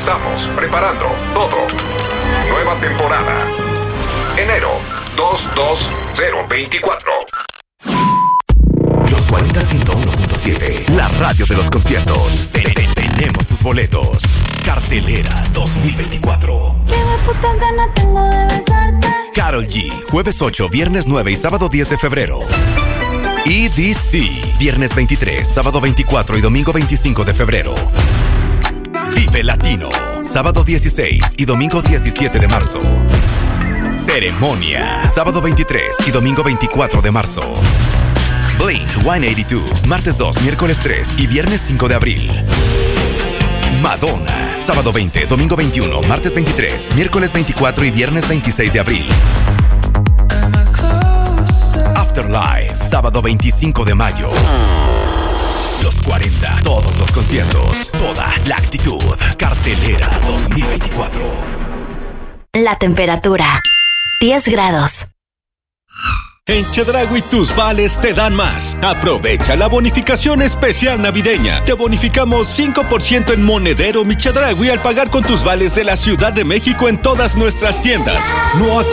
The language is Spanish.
Estamos preparando todo. Nueva temporada. Enero 22024. Los 40 101.7, la radio de los conciertos. Tenemos tus boletos. Cartelera 2024. Qué putas ganas tengo de besarte. Karol G, jueves 8, viernes 9 y sábado 10 de febrero. EDC, viernes 23, sábado 24 y domingo 25 de febrero. Vive Latino, sábado 16 y domingo 17 de marzo. Ceremonia, sábado 23 y domingo 24 de marzo. Blink 182, martes 2, miércoles 3 y viernes 5 de abril. Madonna, sábado 20, domingo 21, martes 23, miércoles 24 y viernes 26 de abril. Afterlife, sábado 25 de mayo. Los 40, todos los conciertos, toda la actitud. Cartelera 2024. La temperatura, 10 grados. En Chedraui tus vales te dan más. Aprovecha la bonificación especial navideña. Te bonificamos 5% en monedero Mi Chedraui al pagar con tus vales de la Ciudad de México en todas nuestras tiendas. No